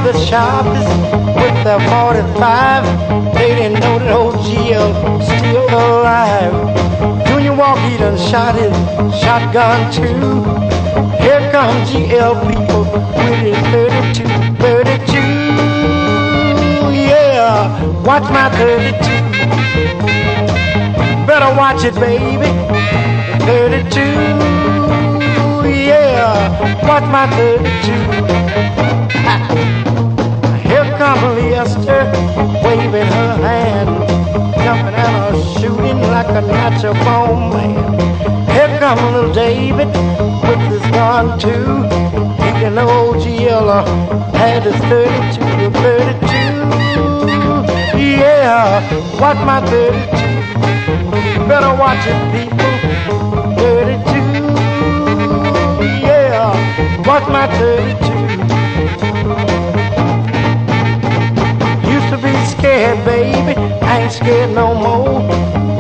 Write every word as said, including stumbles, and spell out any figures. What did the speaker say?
the sharpest with their forty-five. They didn't know that old G L still alive. Junior Walker, he done shot his shotgun too. Here comes G L people with his thirty-two, thirty-two. Yeah, watch my thirty-two. Better watch it, baby. thirty-two. Yeah, watch my thirty-two. Here comes Leicester, waving her hand, jumping and a shooting like a natural born man. Here comes little David with his gun too. He can old G L had his thirty-two, thirty-two. Yeah, watch my thirty-two. Better watch it, people. thirty-two. Yeah, watch my thirty-two. Used to be scared, baby. I ain't scared no more.